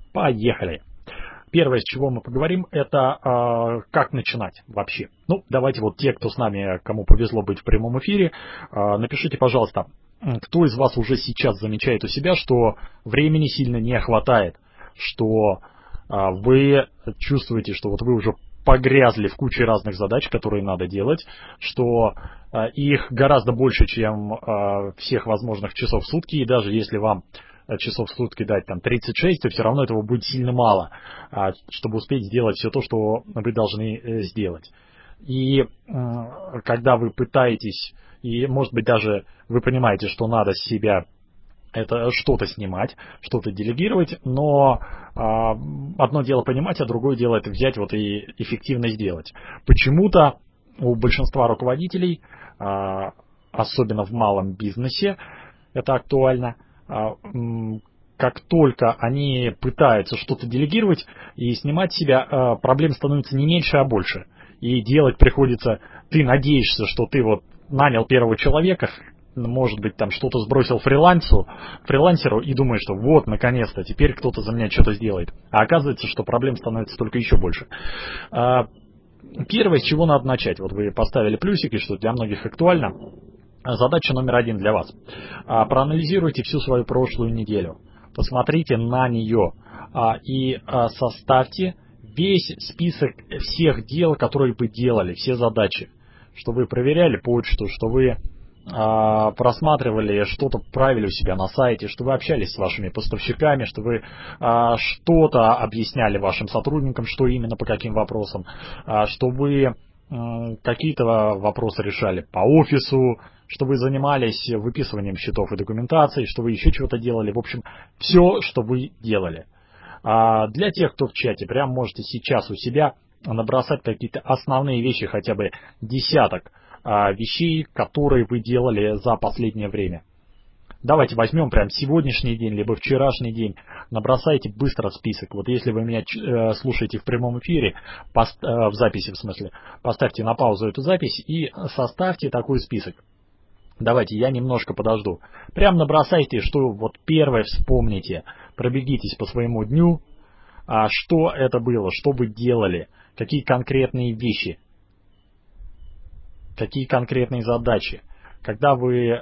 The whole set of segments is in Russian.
Поехали. Первое, с чего мы поговорим, это как начинать вообще. Ну, давайте вот те, кто с нами, кому повезло быть в прямом эфире, напишите, пожалуйста, кто из вас уже сейчас замечает у себя, что времени сильно не хватает, что вы чувствуете, что вот вы уже погрязли в куче разных задач, которые надо делать, что их гораздо больше, чем всех возможных часов в сутки, и даже если вам часов в сутки дать там 36, то все равно этого будет сильно мало, чтобы успеть сделать все то, что вы должны сделать. И когда вы пытаетесь, и может быть даже вы понимаете, что надо с себя это что-то снимать, что-то делегировать, но одно дело понимать, а другое дело это взять вот и эффективно сделать. Почему-то у большинства руководителей, особенно в малом бизнесе, это актуально, как только они пытаются что-то делегировать и снимать с себя, проблем становится не меньше, а больше. И делать приходится, ты надеешься, что ты вот нанял первого человека, может быть, там что-то сбросил фрилансеру и думаешь, что вот, наконец-то, теперь кто-то за меня что-то сделает. А оказывается, что проблем становится только еще больше. Первое, с чего надо начать, вот вы поставили плюсики, что для многих актуально. Задача номер 1 для вас. Проанализируйте всю свою прошлую неделю. Посмотрите на нее и составьте весь список всех дел, которые вы делали, все задачи. Что вы проверяли почту, что вы просматривали, что-то правили у себя на сайте, что вы общались с вашими поставщиками, что вы что-то объясняли вашим сотрудникам, что именно по каким вопросам, что вы какие-то вопросы решали по офису, что вы занимались выписыванием счетов и документацией, что вы еще чего-то делали. В общем, все, что вы делали. Для тех, кто в чате, прям можете сейчас у себя набросать какие-то основные вещи, хотя бы десяток вещей, которые вы делали за последнее время. Давайте возьмем прям сегодняшний день, либо вчерашний день, набросайте быстро список. Вот если вы меня слушаете в прямом эфире, в записи в смысле, поставьте на паузу эту запись и составьте такой список. Давайте, я немножко подожду. Прям набросайте, что вот первое вспомните, пробегитесь по своему дню, что это было, что вы делали, какие конкретные вещи, какие конкретные задачи. Когда вы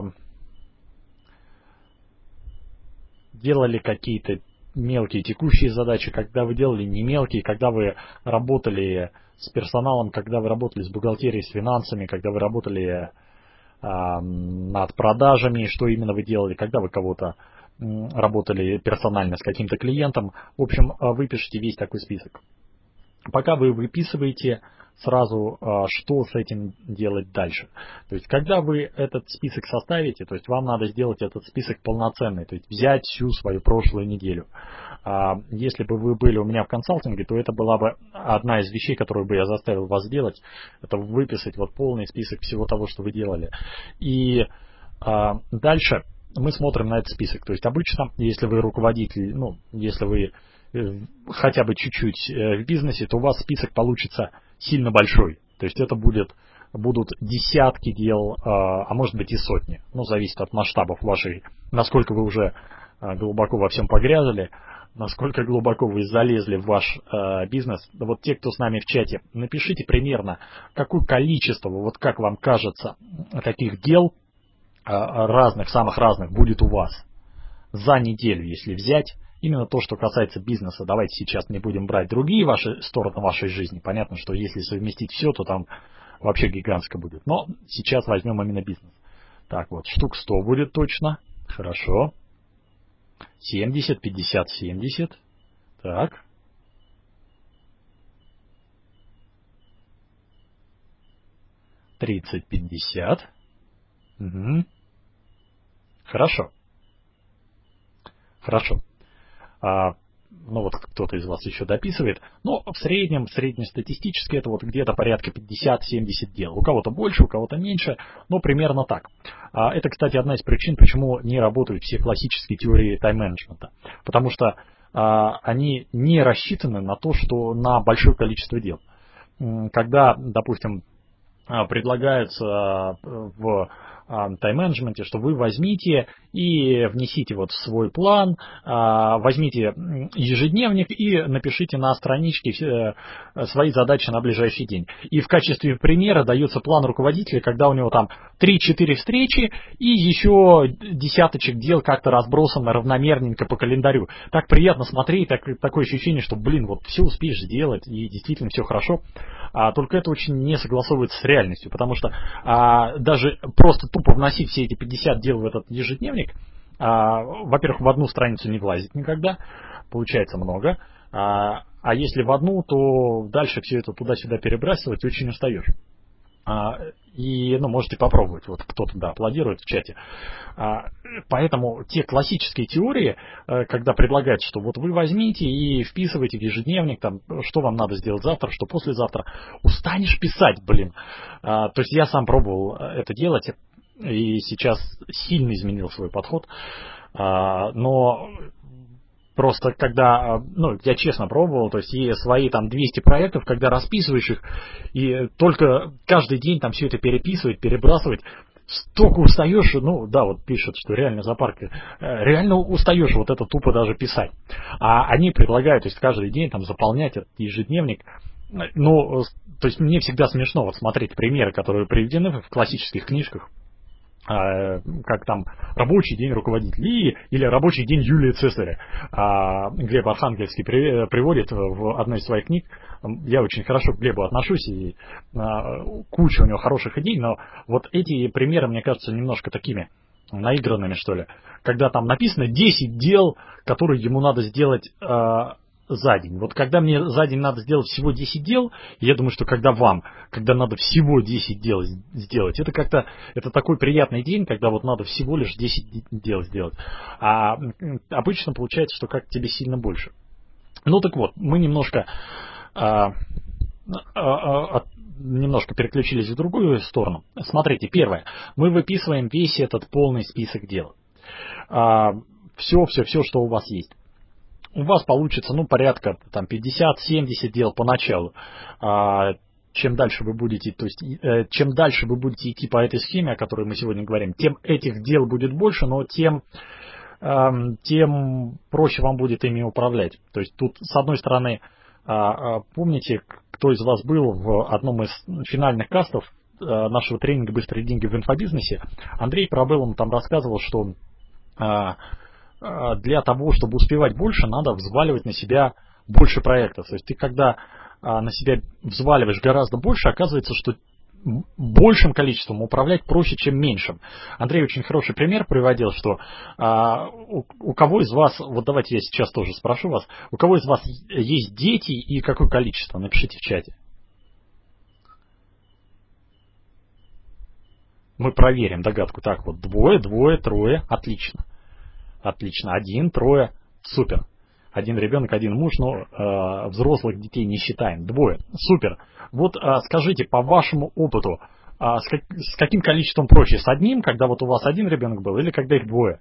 делали какие-то мелкие текущие задачи, когда вы делали не мелкие, когда вы работали с персоналом, когда вы работали с бухгалтерией, с финансами, когда вы работали над продажами, что именно вы делали, когда вы кого-то работали персонально с каким-то клиентом. В общем, выпишите весь такой список. Пока вы выписываете сразу, что с этим делать дальше. То есть, когда вы этот список составите, то есть вам надо сделать этот список полноценный, то есть взять всю свою прошлую неделю. Если бы вы были у меня в консалтинге, то это была бы одна из вещей, которую бы я заставил вас сделать, это выписать вот полный список всего того, что вы делали. И дальше мы смотрим на этот список. То есть, обычно, если вы руководитель, если вы хотя бы чуть-чуть в бизнесе, то у вас список получится сильно большой. То есть это будут десятки дел, а может быть и сотни. Зависит от масштабов вашей, насколько вы уже глубоко во всем погрязли, насколько глубоко вы залезли в ваш бизнес. Вот те, кто с нами в чате, напишите примерно, какое количество, вот как вам кажется, таких дел разных, самых разных будет у вас за неделю, если взять. Именно то, что касается бизнеса. Давайте сейчас не будем брать другие стороны вашей жизни. Понятно, что если совместить все, то там вообще гигантско будет. Но сейчас возьмем именно бизнес. Так вот, штук 100 будет точно. Хорошо. 70, 50, 70. Так. «30, 50. Угу. Хорошо. Хорошо. Вот кто-то из вас еще дописывает. Но в среднем, среднестатистически это вот где-то порядка 50-70 дел. У кого-то больше, у кого-то меньше, но примерно так. Это, кстати, одна из причин, почему не работают все классические теории тайм-менеджмента. Потому что они не рассчитаны на то, что на большое количество дел. Когда, допустим, предлагается в тайм-менеджменте, что вы возьмите и внесите вот в свой план, возьмите ежедневник и напишите на страничке свои задачи на ближайший день. И в качестве примера дается план руководителя, когда у него там 3-4 встречи и еще десяточек дел как-то разбросано равномерненько по календарю. Так приятно смотреть, такое ощущение, что, вот все успеешь сделать и действительно все хорошо. Только это очень не согласовывается с реальностью, потому что даже просто тупо вносить все эти 50 дел в этот ежедневник, во-первых, в одну страницу не влазит никогда, получается много, а если в одну, то дальше все это туда-сюда перебрасывать очень устаешь. И, можете попробовать, вот кто-то, аплодирует в чате. Поэтому те классические теории, когда предлагают, что вот вы возьмите и вписывайте в ежедневник, там, что вам надо сделать завтра, что послезавтра, устанешь писать, То есть я сам пробовал это делать, и сейчас сильно изменил свой подход, но просто когда, я честно пробовал, то есть и свои там 200 проектов, когда расписываешь их, и только каждый день там все это переписывать, перебрасывать, столько устаешь, вот пишут, что реально зоопарк, реально устаешь вот это тупо даже писать. А они предлагают, то есть каждый день там заполнять этот ежедневник. То есть мне всегда смешно вот смотреть примеры, которые приведены в классических книжках, как там рабочий день руководителя или рабочий день Юлия Цезаря. Глеб Архангельский приводит в одной из своих книг. Я очень хорошо к Глебу отношусь, и куча у него хороших идей, но вот эти примеры, мне кажутся, немножко такими наигранными, что ли. Когда там написано 10 дел, которые ему надо сделать за день. Вот когда мне за день надо сделать всего 10 дел, я думаю, что когда надо всего 10 дел сделать, это такой приятный день, когда вот надо всего лишь 10 дел сделать. А обычно получается, что как тебе сильно больше. Так вот, мы немножко переключились в другую сторону. Смотрите, первое. Мы выписываем весь этот полный список дел. Все, что у вас есть. У вас получится, порядка там 50-70 дел поначалу. Чем дальше вы будете идти по этой схеме, о которой мы сегодня говорим, тем этих дел будет больше, но тем проще вам будет ими управлять. То есть тут, с одной стороны, помните, кто из вас был в одном из финальных кастов нашего тренинга «Быстрые деньги в инфобизнесе», Андрей Парабеллум там рассказывал, что для того, чтобы успевать больше, надо взваливать на себя больше проектов. То есть ты, когда на себя взваливаешь гораздо больше, оказывается, что большим количеством управлять проще, чем меньшим. Андрей очень хороший пример приводил, что у кого из вас, вот давайте я сейчас тоже спрошу вас, у кого из вас есть дети и какое количество? Напишите в чате. Мы проверим догадку. Так вот, двое, трое, отлично. Отлично. 1, 3, супер. 1 ребенок, 1 муж, но взрослых детей не считаем. 2, супер. Вот скажите, по вашему опыту, с каким количеством проще? С одним, когда вот у вас 1 ребенок был, или когда их 2?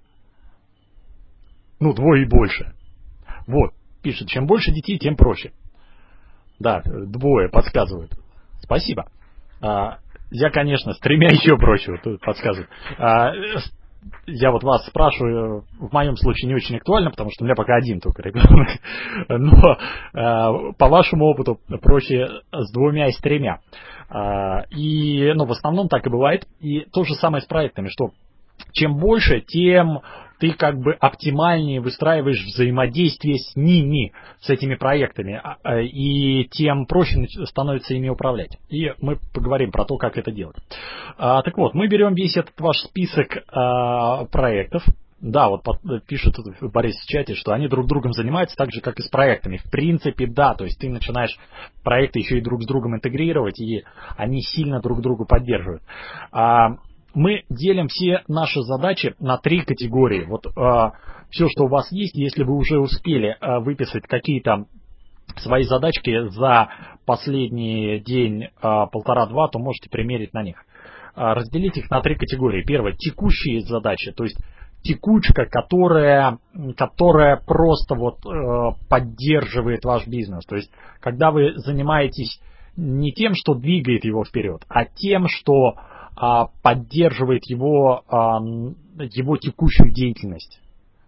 2 и больше. Вот, пишет, чем больше детей, тем проще. Да, 2 подсказывают. Спасибо. Я, конечно, с 3 еще проще, вот подсказывают. Я вот вас спрашиваю, в моем случае не очень актуально, потому что у меня пока 1 только ребенок. Но по вашему опыту проще с 2 и с 3. И в основном так и бывает. И то же самое с проектами, что чем больше, тем ты как бы оптимальнее выстраиваешь взаимодействие с ними, с этими проектами, и тем проще становится ими управлять. И мы поговорим про то, как это делать. Так вот, мы берем весь этот ваш список проектов. Да, вот пишет Борис в чате, что они друг другом занимаются так же, как и с проектами. В принципе, да, то есть ты начинаешь проекты еще и друг с другом интегрировать, и они сильно друг друга поддерживают. Мы делим все наши задачи на 3 категории. Вот все, что у вас есть, если вы уже успели выписать какие-то свои задачки за последний день, 1,5-2, то можете примерить на них. Разделить их на 3 категории. Первое, текущие задачи, то есть текучка, которая просто поддерживает ваш бизнес. То есть, когда вы занимаетесь не тем, что двигает его вперед, а тем, что поддерживает его текущую деятельность.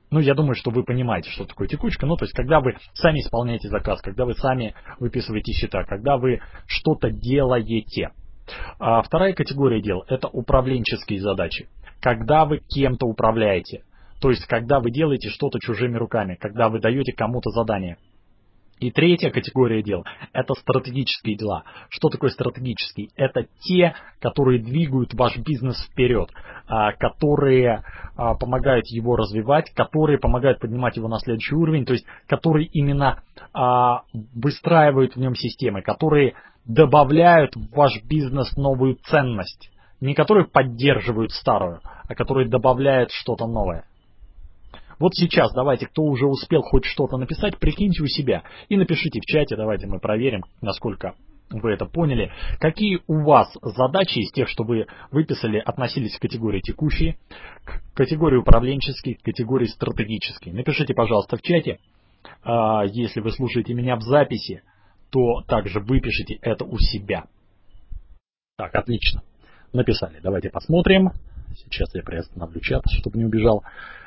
Ну, я думаю, что вы понимаете, что такое текучка. Ну, то есть, когда вы сами исполняете заказ, когда вы сами выписываете счета, когда вы что-то делаете. А вторая категория дел – это управленческие задачи. Когда вы кем-то управляете. То есть, когда вы делаете что-то чужими руками, когда вы даете кому-то задание. И третья категория дел – это стратегические дела. Что такое стратегические? Это те, которые двигают ваш бизнес вперед, которые помогают его развивать, которые помогают поднимать его на следующий уровень, то есть которые именно выстраивают в нем системы, которые добавляют в ваш бизнес новую ценность. Не которые поддерживают старую, а которые добавляют что-то новое. Вот сейчас давайте, кто уже успел хоть что-то написать, прикиньте у себя и напишите в чате, давайте мы проверим, насколько вы это поняли. Какие у вас задачи из тех, что вы выписали, относились к категории текущие, к категории управленческие, к категории стратегические. Напишите, пожалуйста, в чате. Если вы слушаете меня в записи, то также выпишите это у себя. Так, отлично. Написали. Давайте посмотрим. Сейчас я приостановлю чат, чтобы не убежал.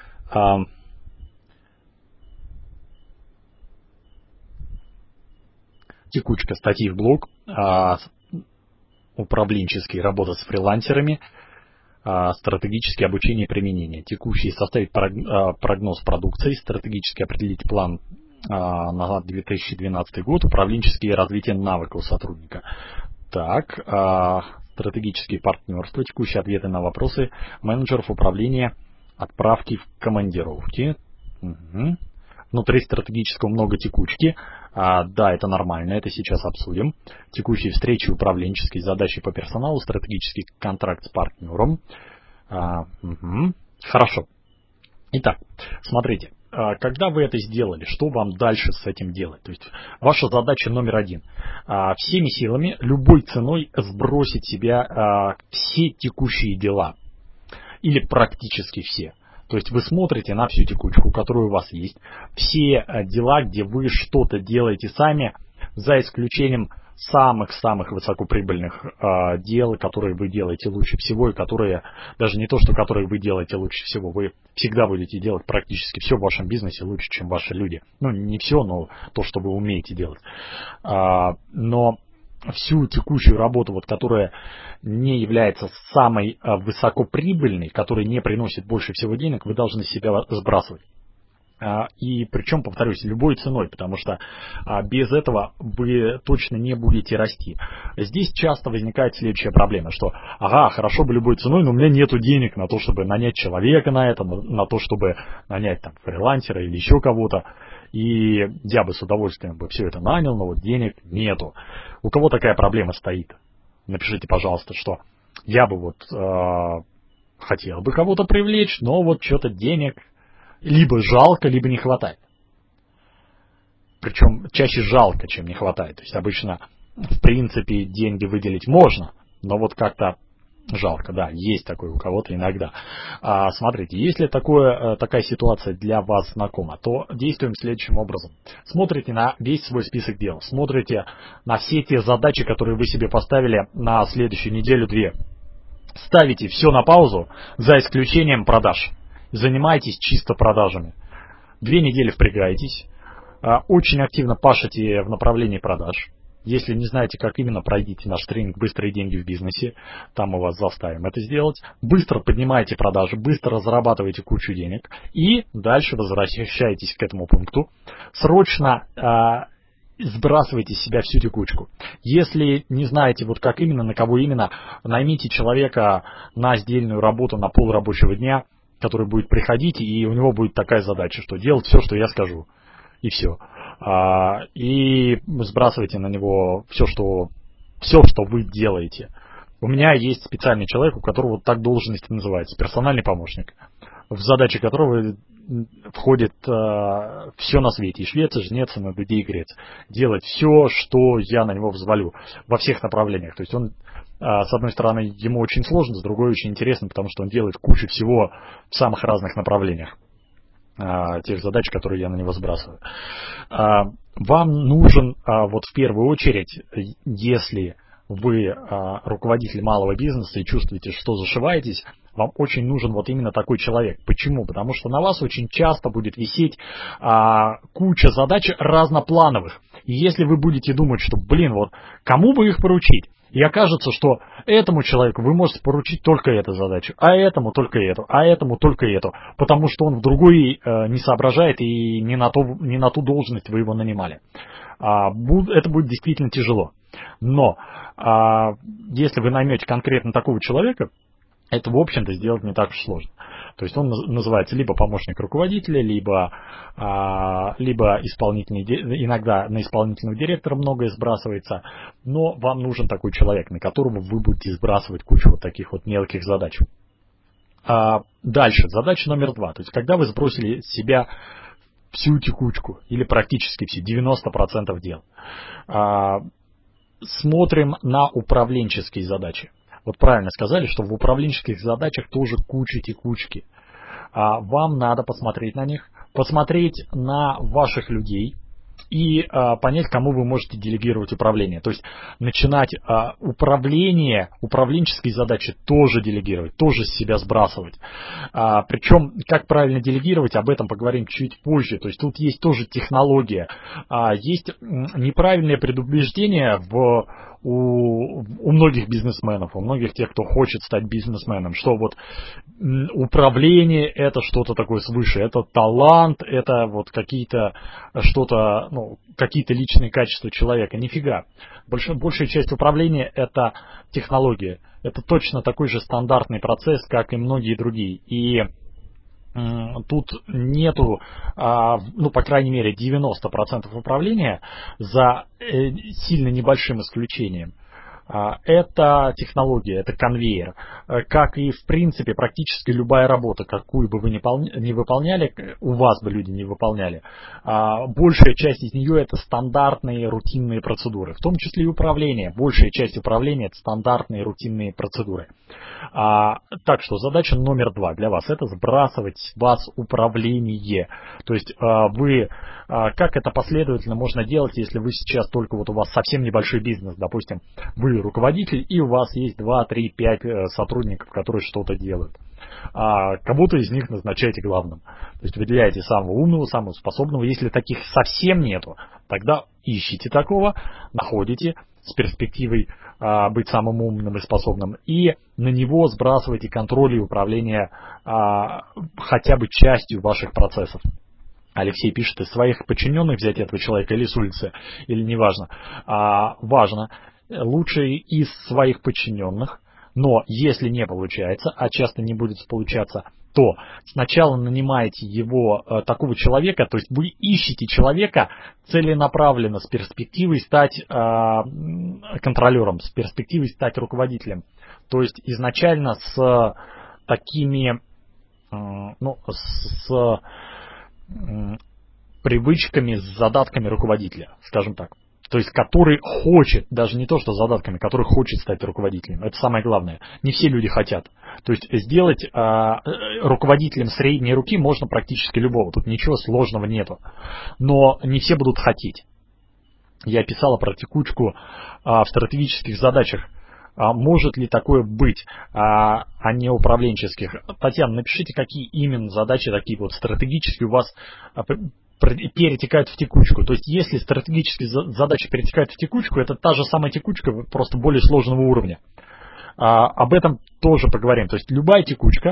Текучка статьи в блог, управленческий, работа с фрилансерами, стратегическое обучение и применение. Текущий составить прогноз продукции, стратегически определить план на 2012 год, управленческие развитие навыков сотрудника. Так, стратегические партнерства, текущие ответы на вопросы менеджеров управления, отправки в командировки. Угу. Внутри стратегического много текучки. Да, это нормально, это сейчас обсудим. Текущие встречи, управленческие задачи по персоналу, стратегический контракт с партнером. Угу. Хорошо. Итак, смотрите, когда вы это сделали, что вам дальше с этим делать? То есть ваша задача номер один. Всеми силами, любой ценой сбросить с себя все текущие дела. Или практически все. То есть вы смотрите на всю текучку, которая у вас есть, все дела, где вы что-то делаете сами, за исключением самых-самых высокоприбыльных дел, которые вы делаете лучше всего, и которые, даже не то, что которые вы делаете лучше всего, вы всегда будете делать практически все в вашем бизнесе лучше, чем ваши люди. Ну, не все, но то, что вы умеете делать. Но всю текущую работу, вот, которая не является самой высокоприбыльной, которая не приносит больше всего денег, вы должны себя сбрасывать. И причем, повторюсь, любой ценой, потому что без этого вы точно не будете расти. Здесь часто возникает следующая проблема, что хорошо бы любой ценой, но у меня нету денег на то, чтобы нанять человека на это, на то, чтобы нанять там фрилансера или еще кого-то. И я бы с удовольствием бы все это нанял, но вот денег нету. У кого такая проблема стоит? Напишите, пожалуйста, что я бы вот хотел бы кого-то привлечь, но вот что-то денег либо жалко, либо не хватает. Причем чаще жалко, чем не хватает. То есть обычно, в принципе, деньги выделить можно, но вот как-то жалко, да, есть такое у кого-то иногда. Смотрите, если такая ситуация для вас знакома, то действуем следующим образом. Смотрите на весь свой список дел, смотрите на все те задачи, которые вы себе поставили на следующую неделю-две. Ставите все на паузу, за исключением продаж. Занимайтесь чисто продажами. 2 недели впрягаетесь, очень активно пашете в направлении продаж. Если не знаете, как именно, пройдите наш тренинг «Быстрые деньги в бизнесе». Там мы вас заставим это сделать. Быстро поднимаете продажи, быстро зарабатываете кучу денег. И дальше возвращаетесь к этому пункту. Срочно сбрасывайте с себя всю текучку. Если не знаете, вот как именно, на кого именно, наймите человека на сдельную работу на полрабочего дня, который будет приходить, и у него будет такая задача, что делать все, что я скажу. И все. И сбрасывайте на него все, что вы делаете. У меня есть специальный человек, у которого вот так должность называется, персональный помощник, в задачи которого входит все на свете, и швец, и жнец, и на дуде, и грец. Делать все, что я на него взвалю, во всех направлениях. То есть он, с одной стороны, ему очень сложно, с другой очень интересно, потому что он делает кучу всего в самых разных направлениях. Тех задач, которые я на него сбрасываю. Вам нужен, вот в первую очередь, если вы руководитель малого бизнеса и чувствуете, что зашиваетесь, вам очень нужен вот именно такой человек. Почему? Потому что на вас очень часто будет висеть куча задач разноплановых. И если вы будете думать, что, вот кому бы их поручить, и окажется, что этому человеку вы можете поручить только эту задачу, а этому только эту, а этому только эту, потому что он в другой не соображает и не на ту должность вы его нанимали. Это будет действительно тяжело. Но если вы наймете конкретно такого человека, это, в общем-то, сделать не так уж сложно. То есть он называется либо помощник руководителя, либо исполнительный, иногда на исполнительного директора многое сбрасывается, но вам нужен такой человек, на которого вы будете сбрасывать кучу вот таких вот мелких задач. Дальше, задача номер 2. То есть когда вы сбросили с себя всю текучку, или практически все, 90% дел, смотрим на управленческие задачи. Вот правильно сказали, что в управленческих задачах тоже куча текучки. Вам надо посмотреть на них, посмотреть на ваших людей и понять, кому вы можете делегировать управление. То есть начинать управленческие задачи тоже делегировать, тоже с себя сбрасывать. Причем, как правильно делегировать, об этом поговорим чуть позже. То есть тут есть тоже технология. Есть неправильное предубеждение у многих бизнесменов, у многих тех, кто хочет стать бизнесменом, что вот управление это что-то такое свыше, это талант, это вот какие-то личные качества человека. Нифига. Большая часть управления это технология. Это точно такой же стандартный процесс, как и многие другие. И тут нету, по крайней мере, 90% управления, за сильно небольшим исключением. Это технология, это конвейер. Как и, в принципе, практически любая работа, какую бы вы ни выполняли, у вас бы люди не выполняли, большая часть из нее это стандартные рутинные процедуры. В том числе и управление. Большая часть управления это стандартные рутинные процедуры. Так что задача номер 2 для вас это сбрасывать с вас управление. То есть как это последовательно можно делать, если вы сейчас только у вас совсем небольшой бизнес, допустим, вы руководитель и у вас есть 2, 3, 5 сотрудников, которые что-то делают. Кого-то из них назначаете главным. То есть выделяете самого умного, самого способного. Если таких совсем нету, тогда ищите такого, находите с перспективой быть самым умным и способным, и на него сбрасывайте контроль и управление хотя бы частью ваших процессов. Алексей пишет, из своих подчиненных взять этого человека или с улицы, или неважно. Важно, лучше из своих подчиненных, но если не получается, а часто не будет получаться, то сначала нанимаете такого человека, то есть вы ищете человека целенаправленно с перспективой стать контролером, с перспективой стать руководителем. То есть изначально с такими, с привычками, с задатками руководителя, скажем так. То есть, который хочет, даже не то, что задатками, который хочет стать руководителем. Это самое главное. Не все люди хотят. То есть, сделать руководителем средней руки можно практически любого. Тут ничего сложного нету. Но не все будут хотеть. Я писала про текучку в стратегических задачах. Может ли такое быть, а не управленческих? Татьяна, напишите, какие именно задачи такие вот стратегические у вас перетекают в текучку. То есть, если стратегические задачи перетекают в текучку, это та же самая текучка, просто более сложного уровня. Об этом тоже поговорим. То есть, любая текучка,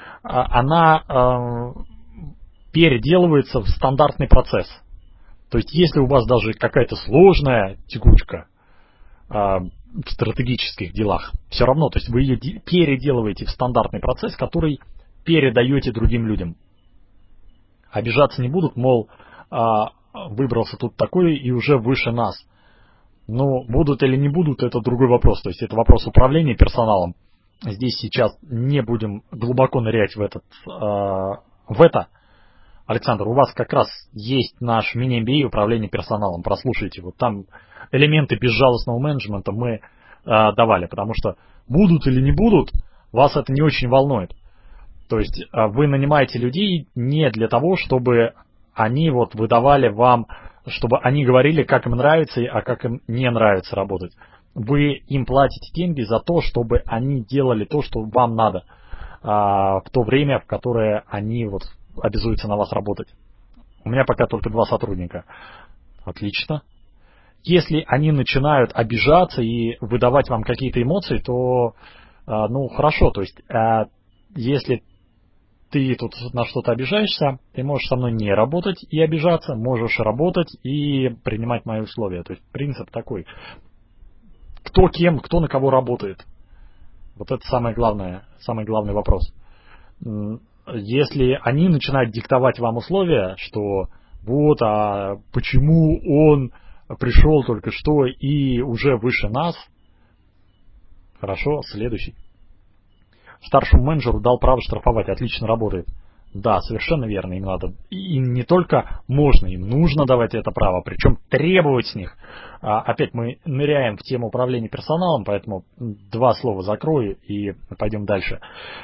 она переделывается в стандартный процесс. То есть, если у вас даже какая-то сложная текучка в стратегических делах, все равно, то есть, вы ее переделываете в стандартный процесс, который передаете другим людям. Обижаться не будут, мол, выбрался тут такой и уже выше нас. Но будут или не будут, это другой вопрос. То есть это вопрос управления персоналом. Здесь сейчас не будем глубоко нырять в это. Александр, у вас как раз есть наш мини-MBA управление персоналом. Прослушайте, вот там элементы безжалостного менеджмента мы давали. Потому что будут или не будут, вас это не очень волнует. То есть вы нанимаете людей не для того, чтобы они выдавали вам, чтобы они говорили, как им нравится, а как им не нравится работать. вы им платите деньги за то, чтобы они делали то, что вам надо, в то время, в которое они вот обязуются на вас работать. У меня пока только 2 сотрудника. Отлично. Если они начинают обижаться и выдавать вам какие-то эмоции, то, ну, хорошо. То есть, если ты тут на что-то обижаешься, ты можешь со мной не работать и обижаться, можешь работать и принимать мои условия. То есть, принцип такой. Кто кем, кто на кого работает. Вот это самый главный вопрос. Если они начинают диктовать вам условия, что вот, а почему он пришел только что и уже выше нас, хорошо, следующий. Старшему менеджеру дал право штрафовать, отлично работает. Да, совершенно верно, им надо, им не только можно, им нужно давать это право, причем требовать с них. Опять мы ныряем в тему управления персоналом, поэтому 2 слова закрою и пойдем дальше.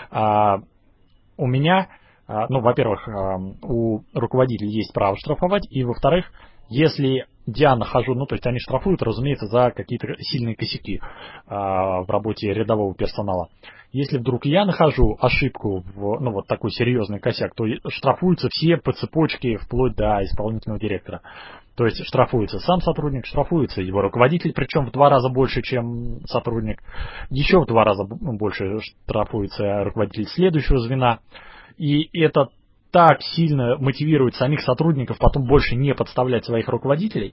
У меня, ну, во-первых, у руководителей есть право штрафовать, и, во-вторых, если я нахожу, ну, то есть они штрафуют, разумеется, за какие-то сильные косяки в работе рядового персонала. Если вдруг я нахожу ошибку, ну, вот такой серьезный косяк, то штрафуются все по цепочке, вплоть до исполнительного директора. То есть штрафуется сам сотрудник, штрафуется его руководитель, причем в 2 раза больше, чем сотрудник. Еще в 2 раза больше штрафуется руководитель следующего звена. И это так сильно мотивирует самих сотрудников потом больше не подставлять своих руководителей,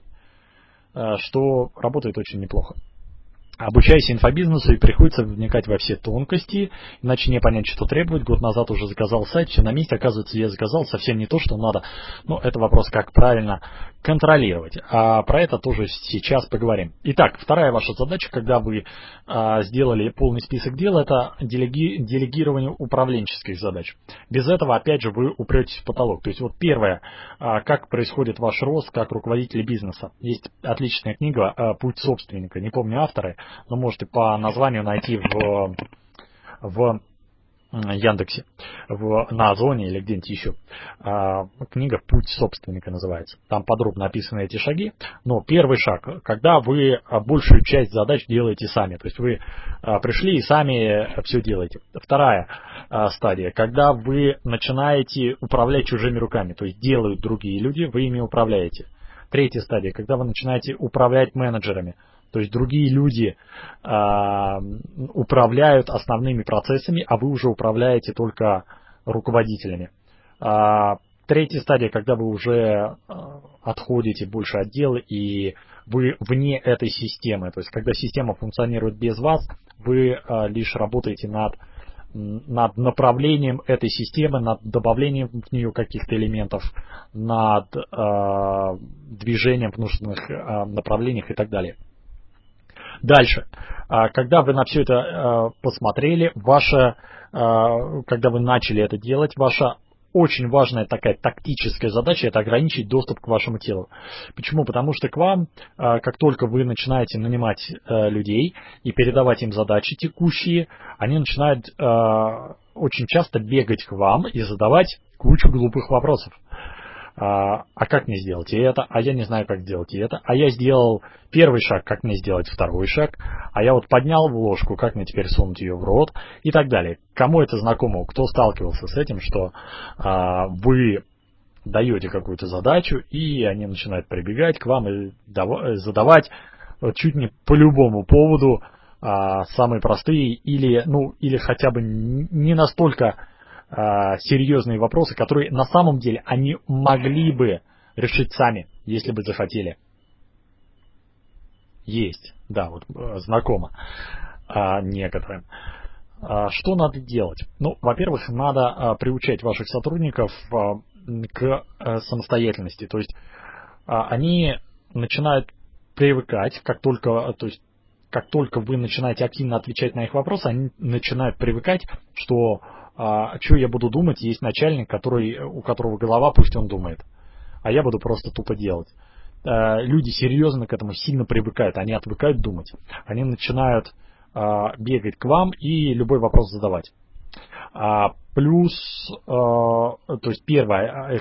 что работает очень неплохо. Обучайся инфобизнесу и приходится вникать во все тонкости, иначе не понять, что требовать. Год назад уже заказал сайт, все на месте, оказывается, я заказал совсем не то, что надо. Но это вопрос, как правильно контролировать. А про это тоже сейчас поговорим. Итак, вторая ваша задача, когда вы сделали полный список дел, это делегирование управленческих задач. Без этого, опять же, вы упретесь в потолок. То есть вот первое, как происходит ваш рост как руководителя бизнеса. Есть отличная книга «Путь собственника», не помню авторы, но можете по названию найти в Яндексе, на Озоне или где-нибудь еще. Книга «Путь собственника» называется. Там подробно описаны эти шаги. Но первый шаг, когда вы большую часть задач делаете сами. То есть вы пришли и сами все делаете. Вторая стадия, когда вы начинаете управлять чужими руками. То есть делают другие люди, вы ими управляете. Третья стадия, когда вы начинаете управлять менеджерами. То есть другие люди управляют основными процессами, а вы уже управляете только руководителями. Третья стадия, когда вы уже отходите больше от дела и вы вне этой системы. То есть когда система функционирует без вас, вы лишь работаете над направлением этой системы, над добавлением в нее каких-то элементов, над движением в нужных направлениях и так далее. Дальше, когда вы на все это посмотрели, когда вы начали это делать, ваша очень важная такая тактическая задача – это ограничить доступ к вашему телу. Почему? Потому что к вам, как только вы начинаете нанимать людей и передавать им задачи текущие, они начинают очень часто бегать к вам и задавать кучу глупых вопросов. А как мне сделать это? А я не знаю, как сделать это. А я сделал первый шаг, как мне сделать второй шаг. А я вот поднял ложку, как мне теперь сунуть ее в рот и так далее. Кому это знакомо? Кто сталкивался с этим, что вы даете какую-то задачу, и они начинают прибегать к вам и задавать чуть не по любому поводу самые простые или хотя бы не настолько серьезные вопросы, которые на самом деле они могли бы решить сами, если бы захотели. Есть, да, вот знакомо некоторым. Что надо делать? Ну, во-первых, надо приучать ваших сотрудников к самостоятельности. То есть они начинают привыкать, как только вы начинаете активно отвечать на их вопросы, они начинают привыкать, что что я буду думать, есть начальник, у которого голова, пусть он думает. А я буду просто тупо делать. Люди серьезно к этому сильно привыкают, они отвыкают думать. Они начинают бегать к вам и любой вопрос задавать. Плюс, то есть первое,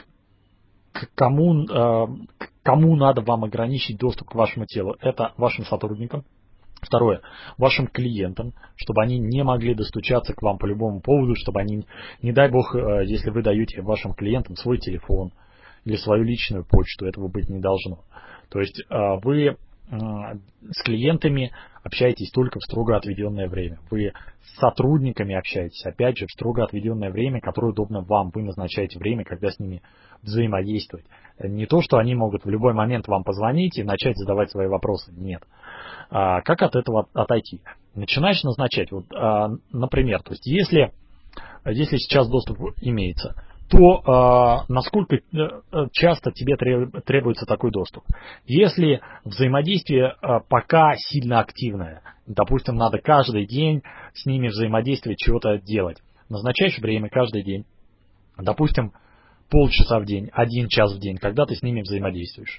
кому надо вам ограничить доступ к вашему телу? Это вашим сотрудникам. Второе. Вашим клиентам, чтобы они не могли достучаться к вам по любому поводу, чтобы они, не дай бог, если вы даете вашим клиентам свой телефон или свою личную почту, этого быть не должно. То есть вы с клиентами общаетесь только в строго отведенное время. Вы с сотрудниками общаетесь, опять же, в строго отведенное время, которое удобно вам. Вы назначаете время, когда с ними взаимодействовать. Не то, что они могут в любой момент вам позвонить и начать задавать свои вопросы. Нет. Как от этого отойти? Начинаешь назначать, вот, например, то есть если сейчас доступ имеется, то насколько часто тебе требуется такой доступ? Если взаимодействие пока сильно активное, допустим, надо каждый день с ними взаимодействовать, чего-то делать, назначаешь время каждый день, допустим, полчаса в день, 1 час в день, когда ты с ними взаимодействуешь.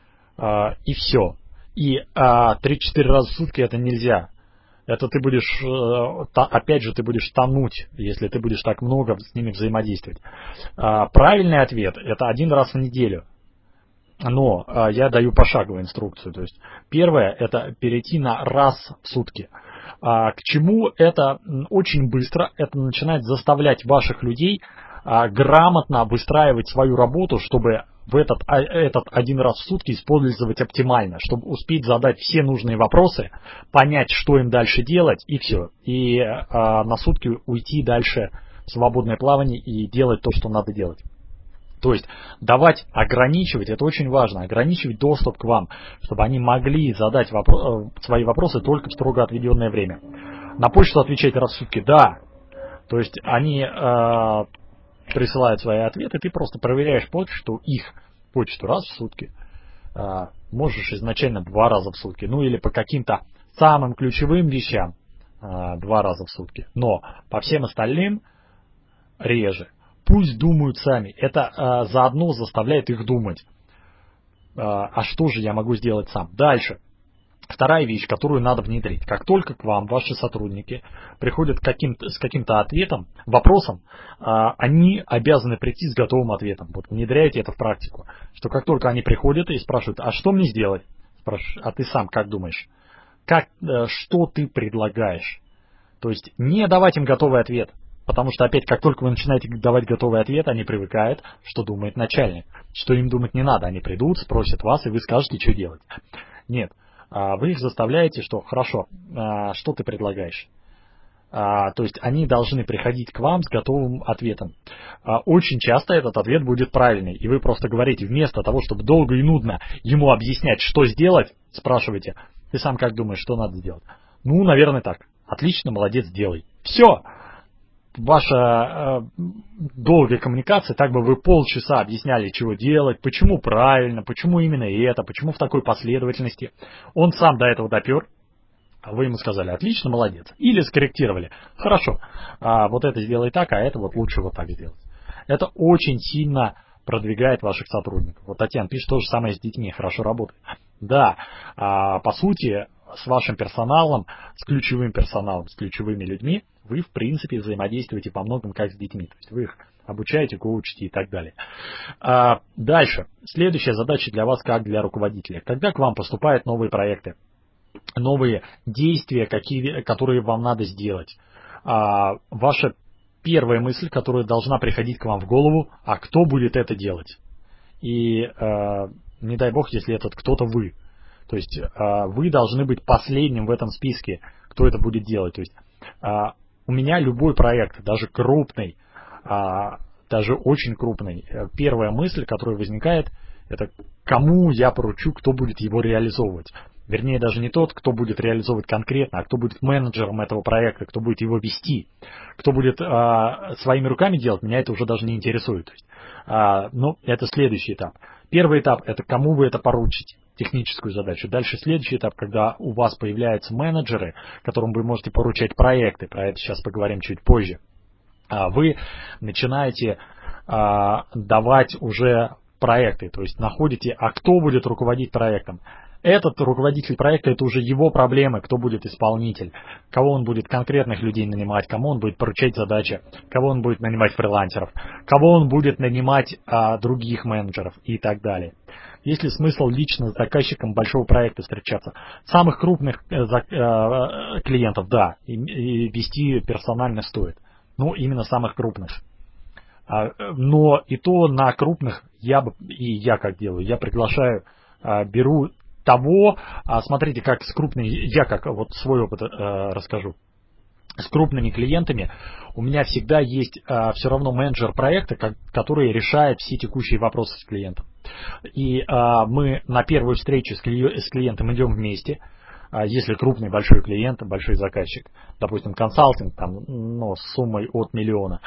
И все. И 3-4 раза в сутки это нельзя. Это ты будешь, опять же, ты будешь тонуть, если ты будешь так много с ними взаимодействовать. Правильный ответ – это 1 раз в неделю. Но я даю пошаговую инструкцию. То есть первое – это перейти на раз в сутки. К чему это очень быстро? Это начинает заставлять ваших людей грамотно выстраивать свою работу, чтобы в этот 1 раз в сутки использовать оптимально, чтобы успеть задать все нужные вопросы, понять, что им дальше делать, и все. И на сутки уйти дальше в свободное плавание и делать то, что надо делать. То есть давать, ограничивать, это очень важно, ограничивать доступ к вам, чтобы они могли задать свои вопросы только в строго отведенное время. На почту отвечать раз в сутки, да. То есть они присылают свои ответы, ты просто проверяешь почту, их почту раз в сутки. Можешь изначально 2 раза в сутки. Ну или по каким-то самым ключевым вещам 2 раза в сутки. Но по всем остальным реже. Пусть думают сами. Это заодно заставляет их думать. А что же я могу сделать сам? Дальше. Вторая вещь, которую надо внедрить. Как только к вам ваши сотрудники приходят с каким-то ответом, вопросом, они обязаны прийти с готовым ответом. Вот внедряйте это в практику. Что как только они приходят и спрашивают, а что мне сделать? Спрашиваешь, а ты сам как думаешь? Что ты предлагаешь? То есть не давать им готовый ответ. Потому что опять, как только вы начинаете давать готовый ответ, они привыкают, что думает начальник. Что им думать не надо. Они придут, спросят вас, и вы скажете, что делать. Нет. Вы их заставляете, что хорошо, что ты предлагаешь? То есть они должны приходить к вам с готовым ответом. Очень часто этот ответ будет правильный. И вы просто говорите, вместо того, чтобы долго и нудно ему объяснять, что сделать, спрашиваете, ты сам как думаешь, что надо сделать? Ну, наверное, так. Отлично, молодец, делай. Все. Ваша долгая коммуникация, так бы вы полчаса объясняли, чего делать, почему правильно, почему именно это, почему в такой последовательности. Он сам до этого допер, а вы ему сказали, отлично, молодец. Или скорректировали, хорошо, вот это сделай так, а это вот лучше вот так сделать. Это очень сильно продвигает ваших сотрудников. Вот Татьяна пишет, то же самое с детьми, хорошо работает. Да, по сути, с вашим персоналом, с ключевым персоналом, с ключевыми людьми, вы, в принципе, взаимодействуете по многим как с детьми. То есть вы их обучаете, коучите и так далее. Дальше. Следующая задача для вас, как для руководителя. Когда к вам поступают новые проекты, новые действия, которые вам надо сделать, ваша первая мысль, которая должна приходить к вам в голову, а кто будет это делать? И не дай бог, если этот кто-то вы. То есть вы должны быть последним в этом списке, кто это будет делать. То есть у меня любой проект, даже крупный, даже очень крупный, первая мысль, которая возникает, это кому я поручу, кто будет его реализовывать. Вернее, даже не тот, кто будет реализовывать конкретно, а кто будет менеджером этого проекта, кто будет его вести, кто будет своими руками делать, меня это уже даже не интересует. То есть, это следующий этап. Первый этап – это кому вы это поручите, техническую задачу. Дальше следующий этап, когда у вас появляются менеджеры, которым вы можете поручать проекты, про это сейчас поговорим чуть позже. Вы начинаете давать уже проекты, то есть находите, а кто будет руководить проектом. Этот руководитель проекта – это уже его проблемы, кто будет исполнитель, кого он будет конкретных людей нанимать, кому он будет поручать задачи, кого он будет нанимать фрилансеров, кого он будет нанимать других менеджеров и так далее. есть ли смысл лично с заказчиком большого проекта встречаться. Самых крупных клиентов, да, и вести персонально стоит. Ну, именно самых крупных. Но и то на крупных я как делаю, я приглашаю, беру того, смотрите, как с крупными, я как вот свой опыт расскажу. С крупными клиентами у меня всегда есть все равно менеджер проекта, который решает все текущие вопросы с клиентом. И мы на первую встречу с клиентом идем вместе. Если крупный большой клиент, большой заказчик, допустим, консалтинг там, ну, с суммой от 1 миллиона,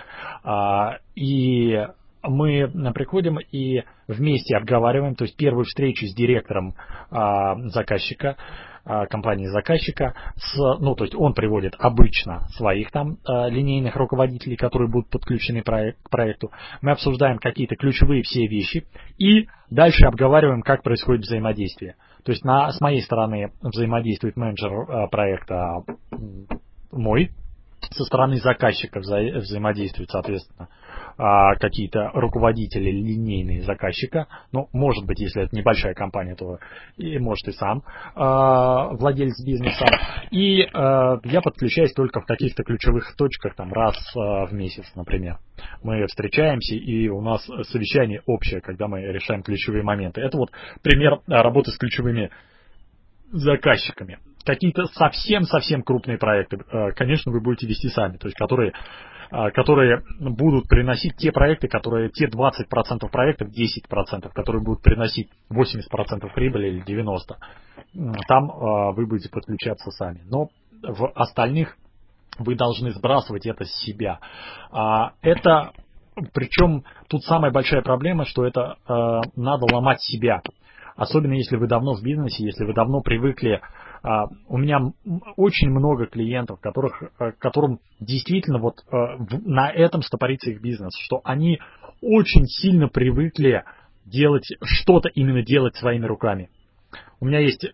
и мы приходим и вместе обговариваем, то есть первую встречу с директором заказчика, компании заказчика, ну, то есть он приводит обычно своих там линейных руководителей, которые будут подключены к проекту. Мы обсуждаем какие-то ключевые все вещи и дальше обговариваем, как происходит взаимодействие. То есть с моей стороны взаимодействует менеджер проекта мой, со стороны заказчика взаимодействуют, соответственно, какие-то руководители линейные заказчика. Ну, может быть, если это небольшая компания, то и может и сам владелец бизнеса. И я подключаюсь только в каких-то ключевых точках, там, раз в месяц, например. Мы встречаемся, и у нас совещание общее, когда мы решаем ключевые моменты. Это вот пример работы с ключевыми заказчиками. Какие-то совсем крупные проекты, конечно, вы будете вести сами, то есть которые будут приносить те проекты, те 20% проектов, 10%, которые будут приносить 80% прибыли или 90%. Там вы будете подключаться сами. Но в остальных вы должны сбрасывать это с себя. Причем тут самая большая проблема, что это надо ломать себя. Особенно если вы давно в бизнесе, если вы давно привыкли. У меня очень много клиентов, которым действительно вот на этом стопорится их бизнес, что они очень сильно привыкли именно делать своими руками. У меня есть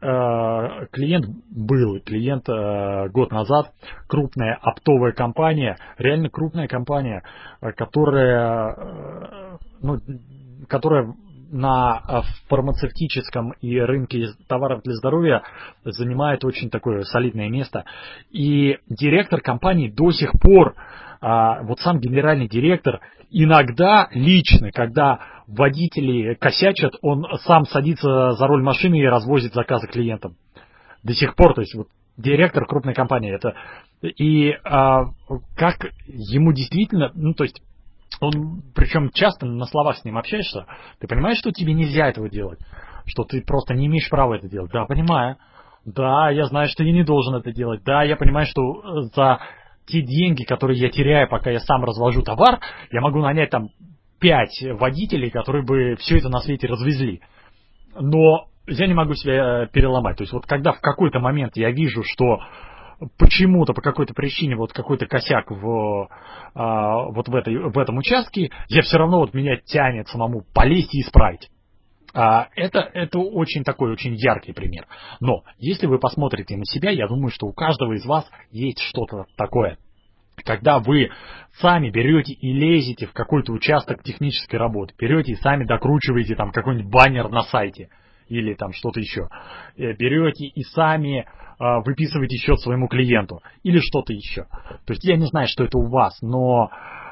клиент год назад, крупная оптовая компания, реально крупная компания, которая на фармацевтическом и рынке товаров для здоровья занимает очень такое солидное место. И директор компании до сих пор, вот сам генеральный директор, иногда лично, когда водители косячат, он сам садится за руль машины и развозит заказы клиентам. До сих пор, то есть вот директор крупной компании. Как ему действительно, ну то есть он, причем часто на словах с ним общаешься, ты понимаешь, что тебе нельзя этого делать, что ты просто не имеешь права это делать. Да, понимаю. Да, я знаю, что я не должен это делать. Да, я понимаю, что за те деньги, которые я теряю, пока я сам развожу товар, я могу нанять там 5 водителей, которые бы все это на свете развезли. Но я не могу себя переломать. То есть вот когда в какой-то момент я вижу, что почему-то, по какой-то причине, вот какой-то косяк в этом участке, я все равно вот меня тянет самому полезть и исправить. Это очень такой, очень яркий пример. Но если вы посмотрите на себя, я думаю, что у каждого из вас есть что-то такое. Когда вы сами берете и лезете в какой-то участок технической работы, берете и сами докручиваете там какой-нибудь баннер на сайте или там что-то еще, берете и сами выписываете счет своему клиенту или что-то еще. То есть я не знаю, что это у вас, но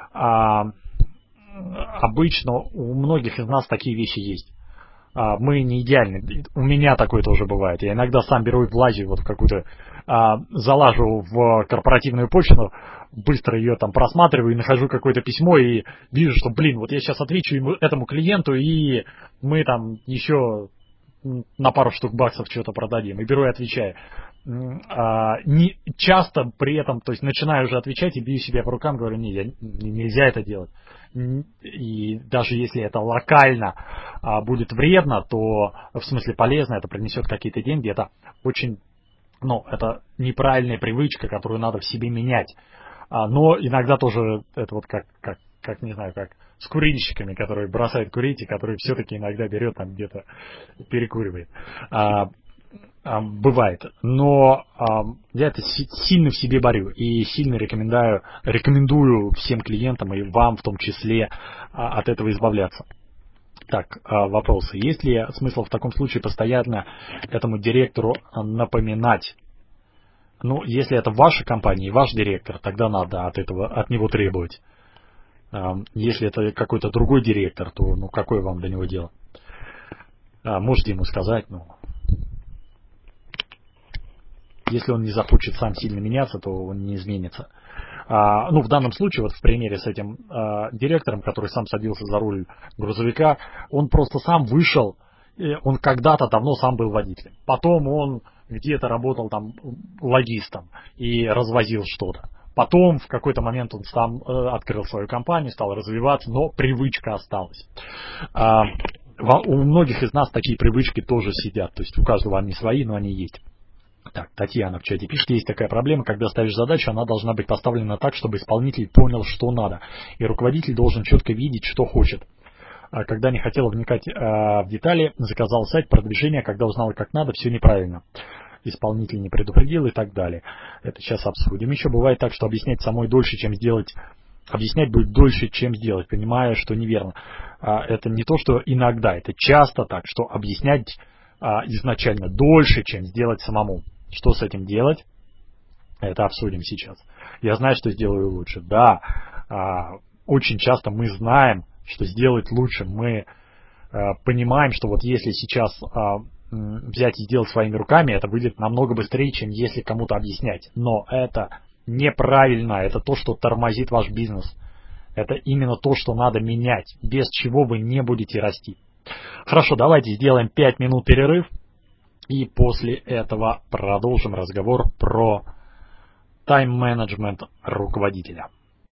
обычно у многих из нас такие вещи есть. Мы не идеальны. У меня такое тоже бывает. Я иногда сам беру и влазю вот в какую-то, залажу в корпоративную почту, быстро ее там просматриваю и нахожу какое-то письмо и вижу, что, вот я сейчас отвечу этому клиенту, и мы там еще на пару штук баксов что-то продадим. И беру и отвечаю. Не часто при этом, то есть начинаю уже отвечать и бью себя по рукам, говорю, нельзя это делать. И даже если это локально будет вредно, то в смысле полезно, это принесет какие-то деньги, это очень, это неправильная привычка, которую надо в себе менять. Но иногда тоже это вот как не знаю, как с курильщиками, которые бросают курить и которые все-таки иногда берет там где-то перекуривает. Бывает. Но я это сильно в себе борю и сильно рекомендую всем клиентам и вам в том числе от этого избавляться. Так, вопросы. Есть ли смысл в таком случае постоянно этому директору напоминать? Ну, если это ваша компания и ваш директор, тогда надо от него требовать. Если это какой-то другой директор, то ну какое вам до него дело? Можете ему сказать, если он не захочет сам сильно меняться, то он не изменится. В данном случае, вот в примере с этим директором, который сам садился за руль грузовика, он просто сам вышел, он когда-то давно сам был водителем. Потом он где-то работал там логистом и развозил что-то. Потом в какой-то момент он сам открыл свою компанию, стал развиваться, но привычка осталась. У многих из нас такие привычки тоже сидят, то есть у каждого они свои, но они есть. Так, Татьяна в чате пишет, есть такая проблема, когда ставишь задачу, она должна быть поставлена так, чтобы исполнитель понял, что надо, и руководитель должен четко видеть, что хочет. Когда не хотела вникать в детали, заказал сайт продвижения, когда узнала, как надо, все неправильно. Исполнитель не предупредил и так далее. Это сейчас обсудим. Еще бывает так, что объяснять самой дольше, чем сделать. Объяснять будет дольше, чем сделать, понимая, что неверно. Это не то, что иногда, это часто так, что объяснять изначально дольше, чем сделать самому. Что с этим делать? Это обсудим сейчас. Я знаю, что сделаю лучше. Да, очень часто мы знаем, что сделать лучше. Мы понимаем, что вот если сейчас взять и сделать своими руками, это выйдет намного быстрее, чем если кому-то объяснять. Но это неправильно, это то, что тормозит ваш бизнес. Это именно то, что надо менять, без чего вы не будете расти. Хорошо, давайте сделаем 5 минут перерыв, и после этого продолжим разговор про тайм-менеджмент руководителя.